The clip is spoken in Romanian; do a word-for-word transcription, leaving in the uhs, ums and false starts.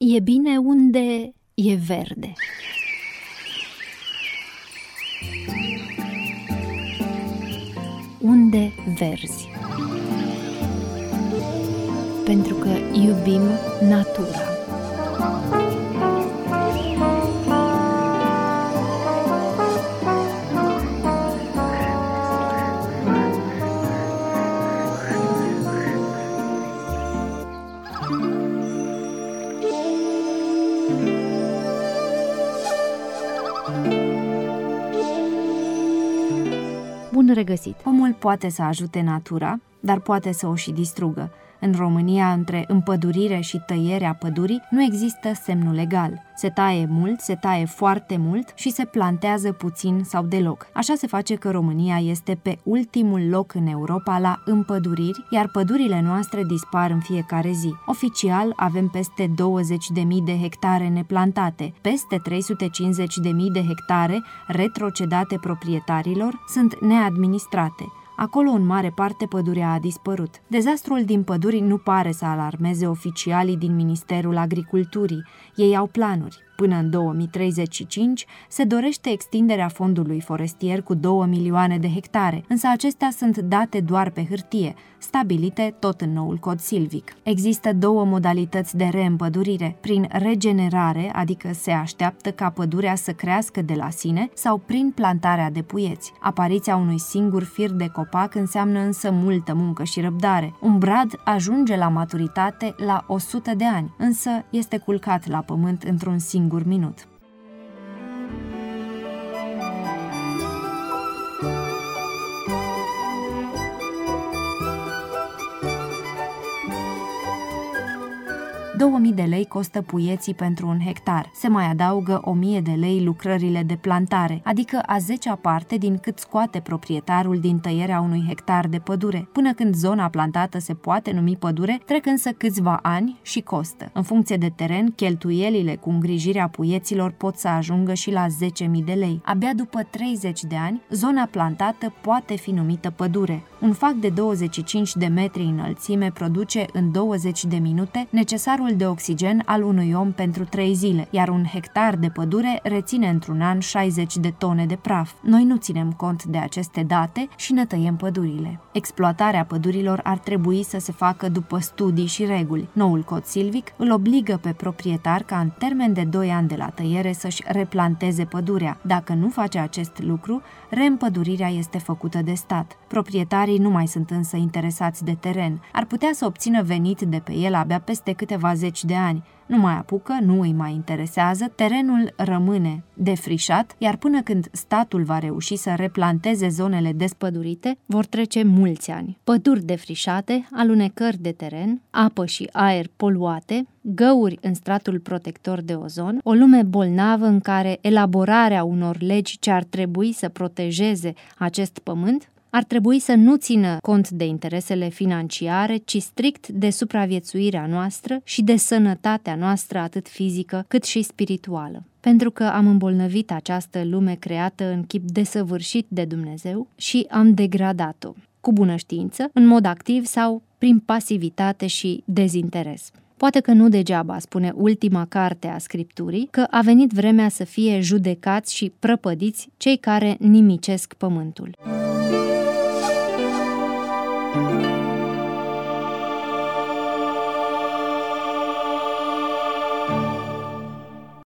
E bine unde e verde. Unde verzi. Pentru că iubim natura. Bun regăsit! Omul poate să ajute natura, dar poate să o și distrugă. În România, între împădurire și tăierea pădurii, nu există semnul legal. Se taie mult, se taie foarte mult și se plantează puțin sau deloc. Așa se face că România este pe ultimul loc în Europa la împăduriri, iar pădurile noastre dispar în fiecare zi. Oficial avem peste douăzeci de mii de hectare neplantate, peste trei sute cincizeci de mii de hectare retrocedate proprietarilor sunt neadministrate. Acolo, în mare parte, pădurea a dispărut. Dezastrul din păduri nu pare să alarmeze oficialii din Ministerul Agriculturii. Ei au planuri. Până în două mii treizeci și cinci se dorește extinderea fondului forestier cu două milioane de hectare, însă acestea sunt date doar pe hârtie, stabilite tot în noul cod silvic. Există două modalități de reîmpădurire, prin regenerare, adică se așteaptă ca pădurea să crească de la sine, sau prin plantarea de puieți. Apariția unui singur fir de copac înseamnă însă multă muncă și răbdare. Un brad ajunge la maturitate la o sută de ani, însă este culcat la pământ într-un singur minut. două mii de lei costă puieții pentru un hectar. Se mai adaugă o mie de lei lucrările de plantare, adică a zecea parte din cât scoate proprietarul din tăierea unui hectar de pădure. Până când zona plantată se poate numi pădure, trec însă câțiva ani și costă. În funcție de teren, cheltuielile cu îngrijirea puieților pot să ajungă și la zece mii de lei. Abia după treizeci de ani, zona plantată poate fi numită pădure. Un fac de douăzeci și cinci de metri înălțime produce în douăzeci de minute necesarul de oxigen al unui om pentru trei zile, iar un hectar de pădure reține într-un an șaizeci de tone de praf. Noi nu ținem cont de aceste date și ne tăiem pădurile. Exploatarea pădurilor ar trebui să se facă după studii și reguli. Noul cod silvic îl obligă pe proprietar ca în termen de doi ani de la tăiere să-și replanteze pădurea. Dacă nu face acest lucru, reîmpădurirea este făcută de stat. Proprietarii nu mai sunt însă interesați de teren. Ar putea să obțină venit de pe el abia peste câteva zeci de ani. Nu mai apucă, nu îi mai interesează, terenul rămâne defrișat, iar până când statul va reuși să replanteze zonele despădurite, vor trece mulți ani. Păduri defrișate, alunecări de teren, apă și aer poluate, găuri în stratul protector de ozon, o lume bolnavă în care elaborarea unor legi ce ar trebui să protejeze acest pământ ar trebui să nu țină cont de interesele financiare, ci strict de supraviețuirea noastră și de sănătatea noastră atât fizică cât și spirituală. Pentru că am îmbolnăvit această lume creată în chip desăvârșit de Dumnezeu și am degradat-o, cu bună știință, în mod activ sau prin pasivitate și dezinteres. Poate că nu degeaba spune ultima carte a Scripturii că a venit vremea să fie judecați și prăpădiți cei care nimicesc pământul.